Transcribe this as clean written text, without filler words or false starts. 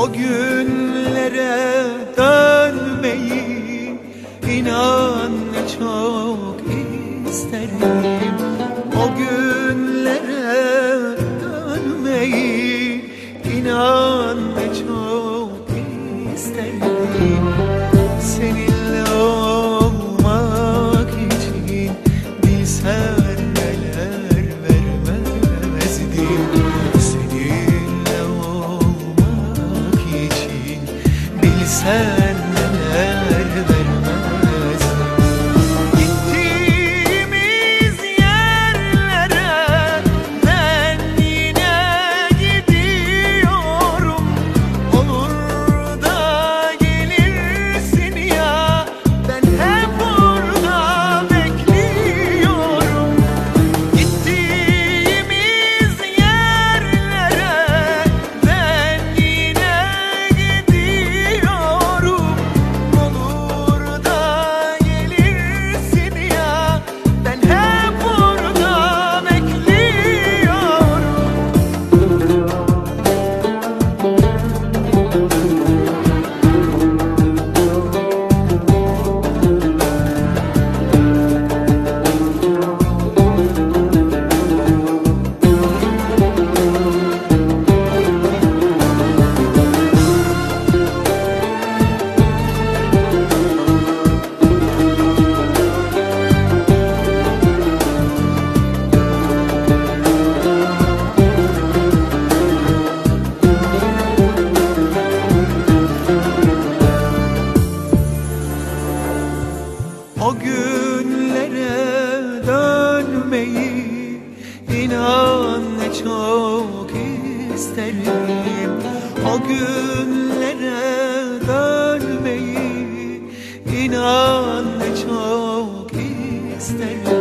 O günlere dönmeyi inan ne çok isterim. O günlere dönmeyi inan ne çok isterim. Seninle olmak için bilsen neler vermezdim. Seninle olmak için bilsen neler vermezdim. Gittiğimiz yerlere ben yine gidiyorum. Olur da gelirsin ya, ben hep orada bekliyorum. Gittiğimiz yerlere ben yine gidiyorum. Olur da gelirsin ya, ben hep orada bekliyorum. O günlere dönmeyi inan ne çok isterim. O günlere dönmeyi inan ne çok isterim.